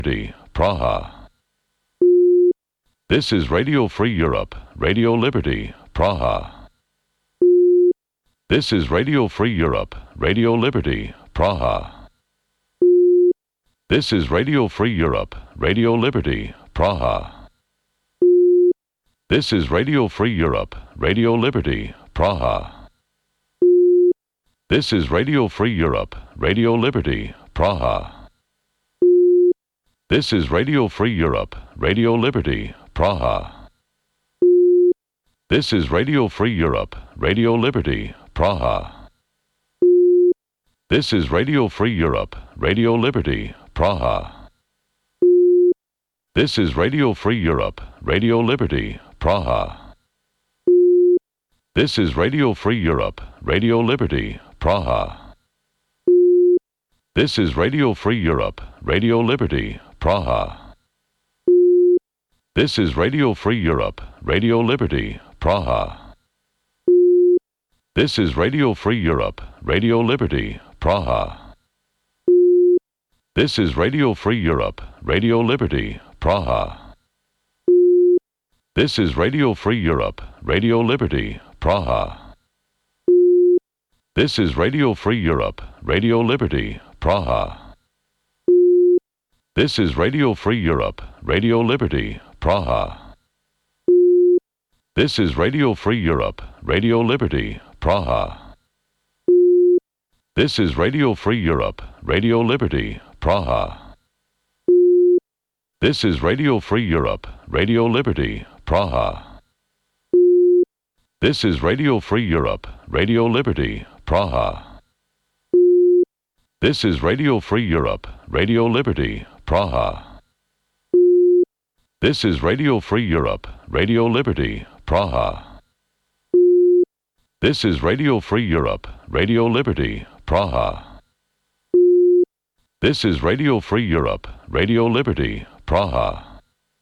Praha. This is Radio Free Europe, Radio Liberty, Praha. This is Radio Free Europe, Radio Liberty, Praha. This is Radio Free Europe, Radio Liberty, Praha. This is Radio Free Europe, Radio Liberty, Praha. This is Radio Free Europe, Radio Liberty, Praha. This is Radio Free Europe, Radio Liberty, Praha. This is Radio Free Europe, Radio Liberty, Praha. This is Radio Free Europe, Radio Liberty, Praha. This is Radio Free Europe, Radio Liberty, Praha. This is Radio Free Europe, Radio Liberty, Praha. This is Radio Free Europe, Radio Liberty, Praha. This is Radio Free Europe, Radio Liberty, Praha. This is Radio Free Europe, Radio Liberty, Praha. This is Radio Free Europe, Radio Liberty, Praha. This is Radio Free Europe, Radio Liberty, Praha. This is Radio Free Europe, Radio Liberty, Praha. This is Radio Free Europe, Radio Liberty, Praha. This is Radio Free Europe, Radio Liberty, Praha. This is Radio Free Europe, Radio Liberty, Praha. This is Radio Free Europe, Radio Liberty, Praha. This is Radio Free Europe, Radio Liberty, Praha. This is Radio Free Europe, Radio Liberty, Praha. This is Radio Free Europe, Radio Liberty, Praha. This is Radio Free Europe, Radio Liberty, Praha. This is Radio Free Europe, Radio Liberty, Praha.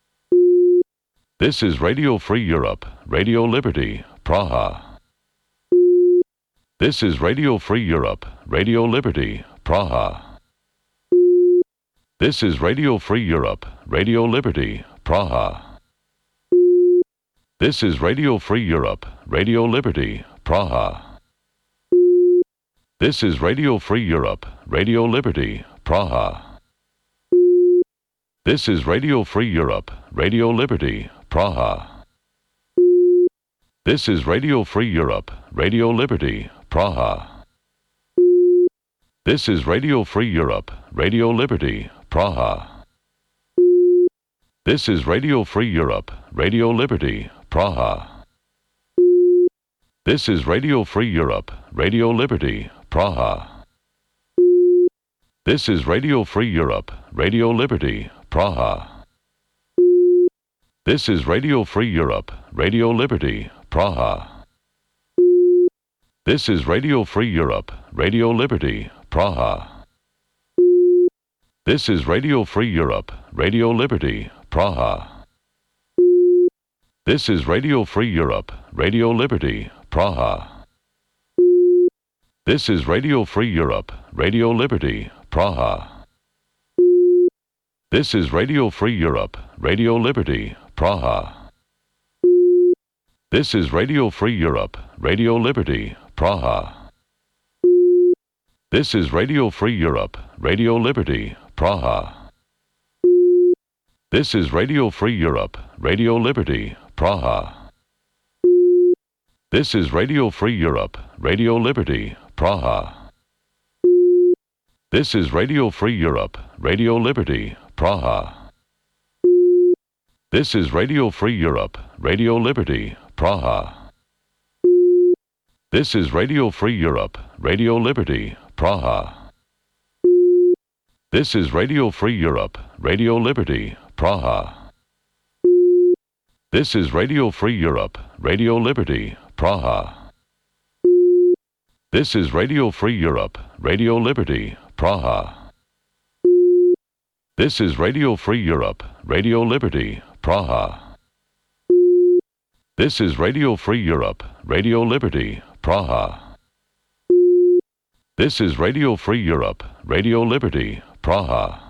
This is Radio Free Europe, Radio Liberty, Praha. This is Radio Free Europe, Radio Liberty, Praha. This is Radio Free Europe, Radio Liberty, Praha. This is Radio Free Europe, Radio Liberty, Praha. This is Radio Free Europe, Radio Liberty, Praha. This is Radio Free Europe, Radio Liberty, Praha. This is Radio Free Europe, Radio Liberty, Praha. This is Radio Free Europe, Radio Liberty, Praha. This is Radio Free Europe, Radio Liberty, Praha. This is Radio Free Europe, Radio Liberty, Praha. This is Radio Free Europe, Radio Liberty, Praha. This is Radio Free Europe, Radio Liberty, Praha. This is Radio Free Europe, Radio Liberty, Praha. This is Radio Free Europe, Radio Liberty, Praha. This is Radio Free Europe, Radio Liberty, Praha. This is Radio Free Europe, Radio Liberty, Praha. This is Radio Free Europe, Radio Liberty, Praha. This is Radio Free Europe, Radio Liberty, Praha. This is Radio Free Europe, Radio Liberty, Praha. This is Radio Free Europe, Radio Liberty, Praha. This is Radio Free Europe, Radio Liberty, Praha. This is Radio Free Europe, Radio Liberty, Praha. This is Radio Free Europe, Radio Liberty, Praha. This is Radio Free Europe, Radio Liberty, Praha. This is Radio Free Europe, Radio Liberty, Praha. This is Radio Free Europe, Radio Liberty, Praha. This is Radio Free Europe, Radio Liberty, Praha. This is Radio Free Europe, Radio Liberty, Praha. This is Radio Free Europe, Radio Liberty, Praha. This is Radio Free Europe, Radio Liberty, Praha.